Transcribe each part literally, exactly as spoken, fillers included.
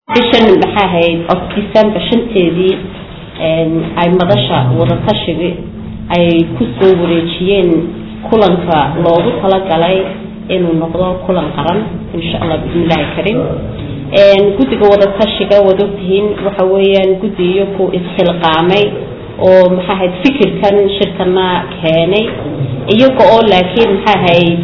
bishan maxaa ahayd December shanteedii ay madasha wada tashiga ay ku soo wareejiyeen kulanka loogu talagalay inuu noqdo kulan qaran insha Allah bismillaah karim een gudiga wada tashiga wadootiin waxa weeyaan gudiyo ku isxilqaamay oo maxaa ahayd fikirkan shirkana keenay iyaga oo laakiin maxaa ahayd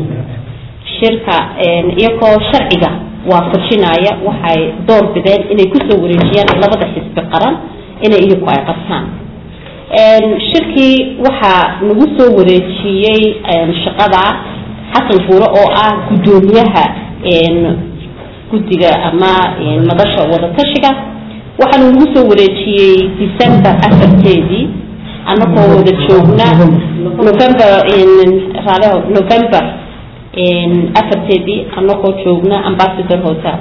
shirka een iyaga sharciga waafajinaya waxay door bideen inay ku soo wareejiyaan labada xisbi qaran inay iyagu ay qabtaan een shirkii waxa nagu soo wareejiyay een shaqada xasan fuuro oo ah gudoomiyaha een gudiga ama een madasha wada tashiga waxa nagu soo wareejiyay December afarteedii anagoo wada joogna November in raalaha November in afarteedii anagoo joogna Ambassador Hotel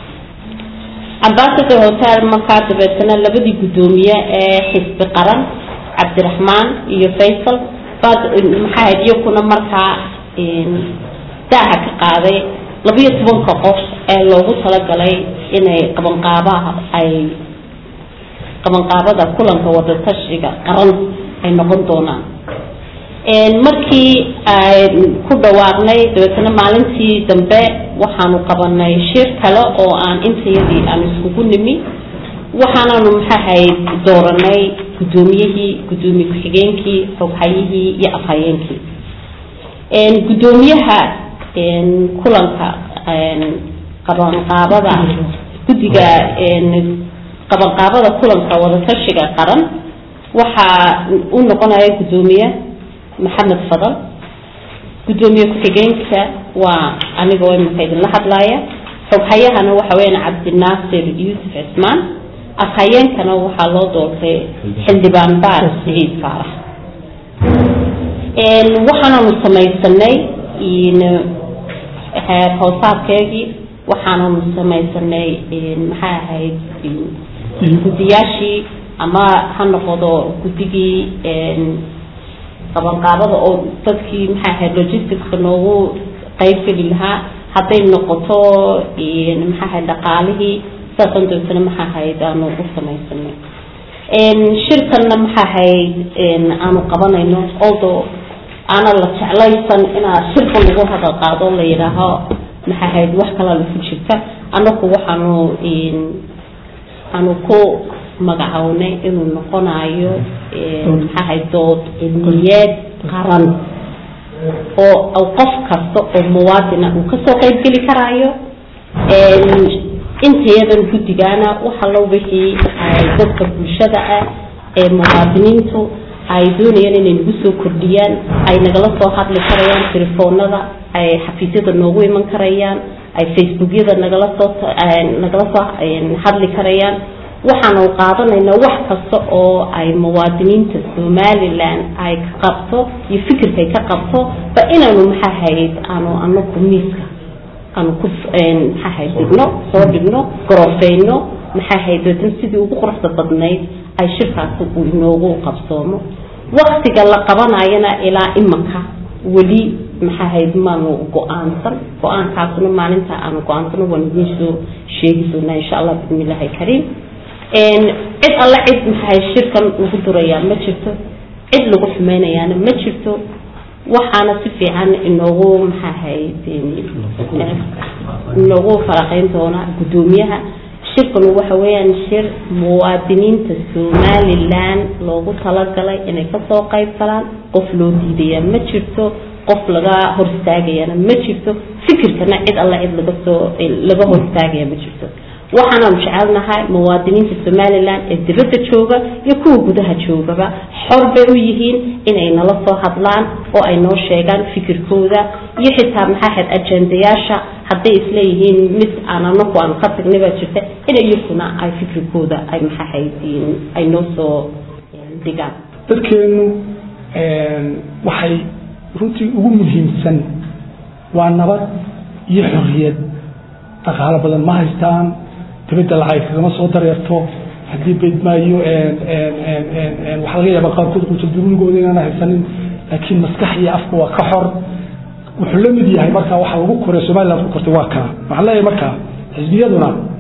Ambassador Hotel markaa dabeetana labadii gudoomiye ee xisbi qaran Cabdiraxmaan iyo Faysal baad maxaa hadiyo kuna markaa in daaha ka qaaday laba iyo toban qof ee loogu talagalay inay qaban qaabaha ay qaban qaabada kulanka wada tashiga qaran ay noqon doonaan een markii ay ku dhawaaqnay dabeetana maalintii dambe waxaanu qabanay shir kale oo aan intayadii aan isku nimi waxaanu maxay dooranay gudoomiyihii gudoomiye ku-xigeenkii xoghayihi iyo afhayeenkii een gudoomiyaha een kulanka een qaban qaabada gudiga een qaban qaabada kulanka wada tashiga qaran waxa uu noqonaya gudoomiye Maxamed Fadal gudoomiye ku-xigeenka waa anigoo imika la hadlaaya xoghayahana waxa weeyaan Cabdinaasir Yuusuf Ismaan afhayeenkana waxa loo doortay xildhibaan Baar Saciid Faarax een waxaanu samaysanay in heer hoosaadkeedii waxaanu samaysanay in maxaa ahayd gudiyaashii ama ha noqdo gudigii een qaban qaabada oo dadkii maxaa ahayd logistics noogu qayb geli lahaa haday noqoto in maxaa ahayd dhaqaalihii saasan doonta maxaa ahayd aanu u samaysanay een shirkana maxaa ahayd in aanu qabanayno oo ana la jeclaysan ina shirka lagu hada qaado la yiraaho maxaa ahayd wax kala la fujirta anagu waxaanu in aanu ku magacawnay inuu noqonayo ee maxaa ahayd dood cilmiyeed qaran oo qof kasta oo muwaadin uu ka soo qayb gali karayo ee intayadan gudigana waxa loo wixii ay dadka bulshada ah ee muwaadiniintu ay doonayaan inay ugu soo kordhiyaan ay nagala soo hadli karayaan telefoonada ay xafiisyada noogu iman karayaan ay facebookyada nagala soo nagala soo hadli karayaan waxaanu qaadanaynaa wax kasta oo ay muwaadiniinta Somaliland ay ka qabto iyo fikirka ay ka qabto ba inaanu maxaa ahayd aanu anagu miiska aanu ku maxaa ahayd digno soo digno gorofeyno maxaa ahayd dadin sidii ugu quruxda badnayd ay shirkaas u inoogu qabsoomo waqtiga la qabanayana ilaa imaka wali maxaa ahayd maanu go'aansan go'aankaasna maalinta aanu go'aansano waan idin soo sheegi doonaa insha Allah bismillaah karim een cid alla cid maxay shirkan ugu durayaan ma jirto cid lagu xumeynayaan ma jirto waxaana si fiican inoogu maxaa ahayd inoogu faraqeyn doona gudoomiyaha shirkan waxa weeyaan shir muwaadiniinta Somaliland loogu talagalay inay ka soo qayb galaan qof loo diiday ma jirto qof laga hor istaagayana ma jirto fikirkana cid alla cid laga soo laga hor istaagaya ma jirto waxaanu jecelnahay muwaadiniinta Somaliland ee dibadda jooga iyo kuwa gudaha joogaba xor bay u yihiin inay nala soo hadlaan oo ay noo sheegaan fikirkooda iyo xitaa maxaa ahayd ajendayaasha haday isla yihiin mid aan anagu aan ka tagnay baa jirta inay iyaguna ay fikirkooda ay maxaa ahayd ay noo soo digaan dadkeenu een waxay runtii ugu muhiimsan waa nabad iyo xorriyad dhaqaale badan ma haystaan dibadda lacag kama soo dareerto hadii beedmaayo een een een waxa laga yaabaa qaabkooda ku jirgooda inaan haysanin laakiin maskax iyo afku waa ka xor wuxuu la mid yahay marka waxa lagu koray Soomaaliland ku kortay waa ka waxa la yahay marka xisbiyaduna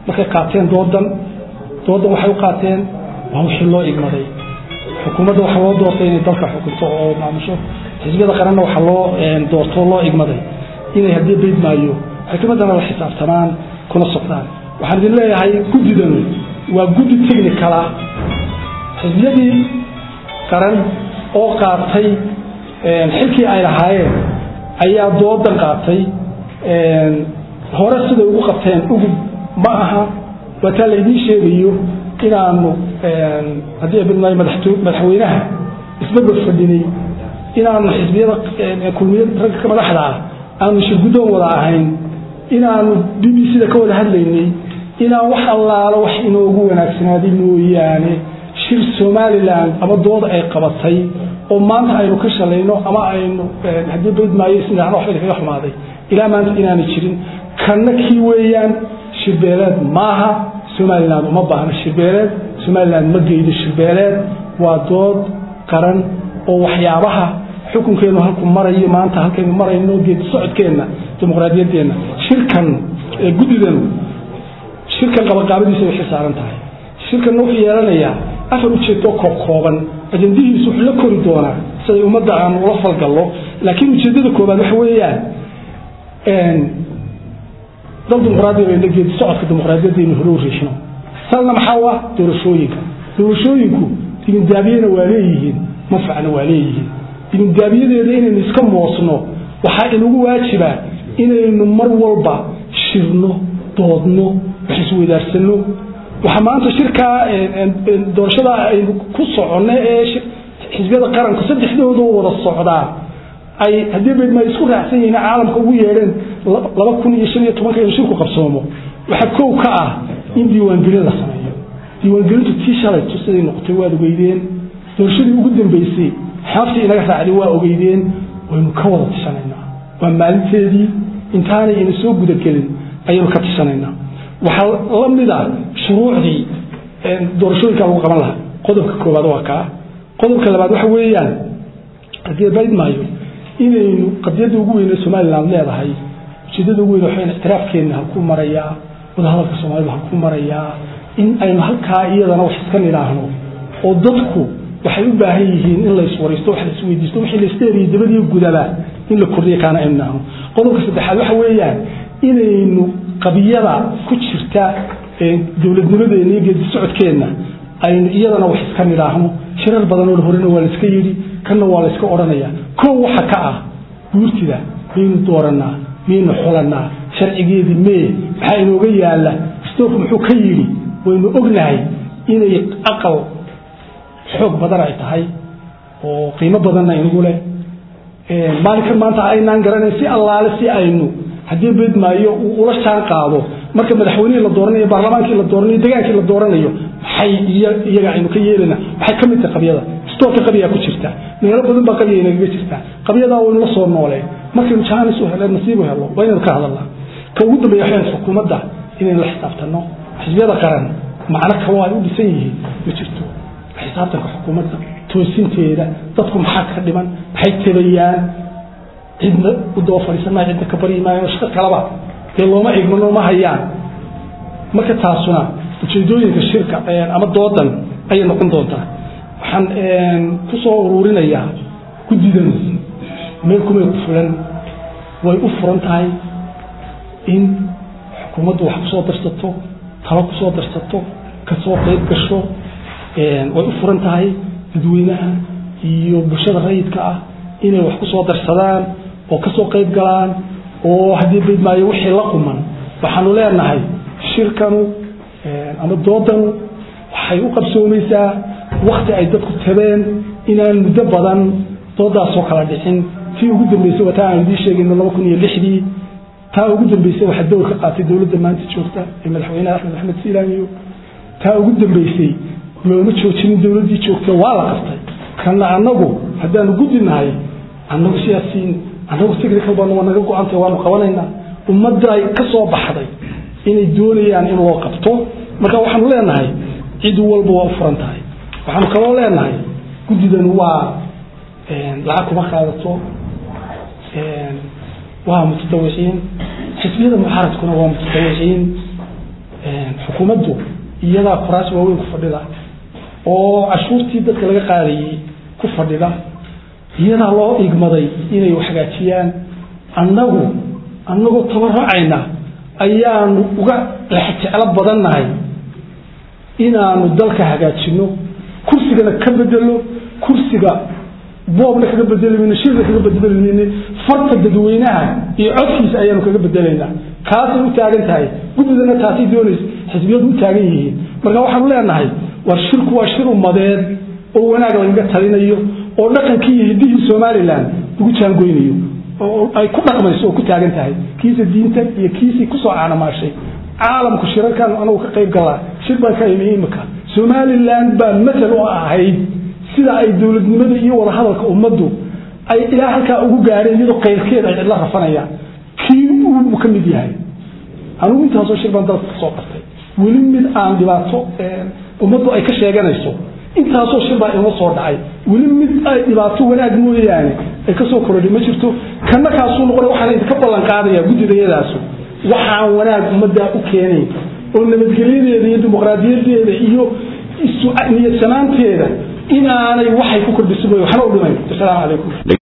markay qaateen doodan doodan waxay u qaateen waa wixii loo igmaday xukuumadda waxa loo doortay inay dalka xukunto oo maamusho xisbiyada qaranna waxa loo doorto loo igmaday inay haddii bayd maayo xukuumaddana la xisaabtamaan kuna socdaan waxaan idin leeyahay guddidan waa guddi technical ah xisbiyadii qaran oo qaatay xilkii ay lahaayeen ayaa doodan qaatay hore siday ugu qabteen ugu ma aha wataa laydin sheegayo inaanu haddii abidmaayo madaxweynaha isbedel fadhinay inaanu xisbiyada kulmiyad ragga ka madaxda ah aanu shirguddoon wada ahayn inaanu b b c da ka wada hadlaynay inaan wax allaalo wax inoogu wanaagsanaaday mooyaane shir somaliland ama dooda ay qabatay oo maanta aynu ka shalayno ama aynu haddii baydmaayo isnidhaahno waxba kaga xumaaday ilaa maanta inaanu jirin kanna kii weeyaan shirbeeleed maaha somaliland uma baahna shirbeeleed somaliland ma geydo shirbeeleed waa dood qaran oo waxyaabaha xukunkeenu halku marayo maanta halkaynu marayno geed socodkeenna dimuqraadiyadeena shirkan guddidan shirkan qabaqaabadiisa waxay saaran tahay shirkan wuxuu yeelanayaa afar ujeedo kooban ajandihiisu wuxuu la kori doonaa siday ummadda aan ula falgallo laakiin ujeedada koobaad waxa weeyaan dal dimuqraadiya bayna geed socodka dimuqraadiyadeenu hore u riixno salna maxaa ah doorashooyinka doorashooyinku dimindaabiyana waa leeyihiin manfacna waa leeyihiin dimindaabiyadeeda inaynu iska moosno waxaa inagu waajibaa inaynu mar walba shirno doodno wax isweydaarsanno waxa maanta shirkaa doorashada aynu ku soconno ee xisbiyada qaranku saddexdooda wada socdaa ay haddii baydma isku raacsan yihiin caalamka ugu yeedheen laba kun iyo shan iyo tobanka inuu shirku qabsoomo waxaa kow ka ah in diiwaangelin la sameeyo diiwaangelintu tii shalayto siday noqotay waad ogeydeen doorashadii ugu dambeysay xaaftii inaga raacday waa ogeydeen waynu ka wada tishanaynaa waa maalinteedii intaanay ina soo gudagelin ayaynu ka tishanaynaa waxaa la mid ah shuruucdii doorashooyinka lagu qaban lahaa qodobka koowaad waa kaa qodobka labaad waxa weeyaan haddii bayd maayo inaynu qadiyadda ugu weyn ee somaliland leedahay ujeedada ugu weyn waxaynu ictiraafkeenna halku marayaa wadahadalka soomaalida halku marayaa in aynu halkaa iyadana wax iska nidhaahno oo dadku waxay u baahan yihiin in la iswaraysto wax la isweydiisto wixii la isteeriyo dabadii gudaba in la kordhiyo kaana aynu nidhaahno qodobka saddexaad waxa weeyaan inaynu qabiyada ku jirta dowladnimadeena iyo geedi socodkeenna aynu iyadana wax iska nidhaahno shirar badan oo horena waa la iska yidhi kanna waa la iska odhanayaa kow waxa ka ah guurtida miyaynu dooranaa miyaynu xulanaa sharcigeedii mee maxaa inooga yaalla istoorku muxuu ka yidhi waynu ognahay inay aqal xoog badan ay tahay oo qiimo badanna inagu leh maalinkan maanta aynaan garanayn si allaale si aynu haddii beedmaayo uu ula jaan qaado marka madaxweynihii la dooranayo baarlamaankii la dooranayo degaankii la dooranayo maxay iyaga aynu ka yeelana waxay ka mid tahay qabyada istoorka qabyaa ku jirta meelo badan baa qabya inaga jirta qabyadaa waynu la soo nooleen markaynu jaanis u heleen nasiib u helo waa inaynu ka hadalnaa ka ugu dambeeya waxaan xukuumadda inaynu la xisaabtanno xisbiyada qaran macno kaloo ay u dhisan yihiin ma jirto xisaabtanka xukuumadda toosinteeda dadku maxaa ka dhiman maxay tabayaan cidna u daba fadhiisanaa cidna ka bari maayo shaqo kalaba dee looma igmano ma hayaan marka taasuna ujeedooyinka shirka ama doodan ayay noqon doontaa waxaan ku soo ururinayaa guddidan meel kumay ku fulan way u furan tahay in xukuumaddu wax kusoo darsato talo kusoo darsato kasoo qayb gasho way u furan tahay dadweynaha iyo bulshada rayidka ah inay wax kusoo darsadaan oo kasoo qayb galaan oo haddii beedmaayo wixii la quman waxaanu leenahay shirkanu ama doodanu waxay u qabsoomaysaa wakti ay dadku tabeen inaan muddo badan doodaasoo kala dhicin tii ugu dambeysay waa taa aan idiin sheegayno laba kun iyo lixdii taa ugu dambeysay waxaa dowr ka qaatay dowladda maanta joogta ee madaxweynaha axmed maxamed silaaniyo taa ugu dambeysay looma joojinin dowladdii joogta waa la qabtay kana annagu haddaanu guddinahay annagu siyaasiin annagu technical baanu waa naga go-antay waanu qabanaynaa ummadda ay ka soo baxday inay doonayaan in loo qabto marka waxaanu leenahay cid walba waa u furan tahay waxaanu kaloo leenahay guddidan waa lacag kuma qaadato waa mutadawiciin xisbiyada mucaaradkuna waa mutadawiciin xukuumaddu iyada kuraas waaweyn ku fadhida oo cashuurtii dadka laga qaadayay ku fadhida iyada loo igmaday inay wax hagaajiyaan annagu annagoo tabarracayna ayaanu uga jeclo badannahay inaanu dalka hagaajino kursigana ka bedelo kursiga boobna kaga bedelayno shirka kaga bedelayno farta dadweynaha iyo codkiisa ayaanu kaga bedelaynaa kaasay u taagan tahay gudidana taasi doonays xisbiyadu u taagan yihiin marka waxaan leenahay war shirku waa shir umadeed oo wanaag laga talinayo oo dhaqankii hidihii Soomaaliland ugu jaangoynayo oo ay ku dhaqmayso oo ku taagan tahay kiisa diinta iyo kiisi ku soo caanamaashay caalamku shirarkan anagu ka qayb galaa shir baan ka iimayimka Soomaaliland baa masal oo ahayd sida ay dawladnimada iyo wada hadalka ummaddu ay ilaa halka ugu gaareen iyadoo qayrkeeda ay la rafanayaan kii uu ka mid yahay anigu intaas oo shir baan dalka soo qabtay weli mid aan dhibaato ummaddu ay ka sheeganayso intaas oo shir baa inoo soo dhacay weli mid ay dhibaato wanaag mooyaane ay ka soo korodhay ma jirto kana kaasoo noqon waxaan idin ka ballan qaadaya gudidayadaas waxaan wanaag ummadda u keenay oo nabadgelyadeeda iyo dimuqraadiyadeeda iyo isu niyad sanaanteeda inaanay waxay ku kordhisay waxna u dhimay. Assalaamu calaykum.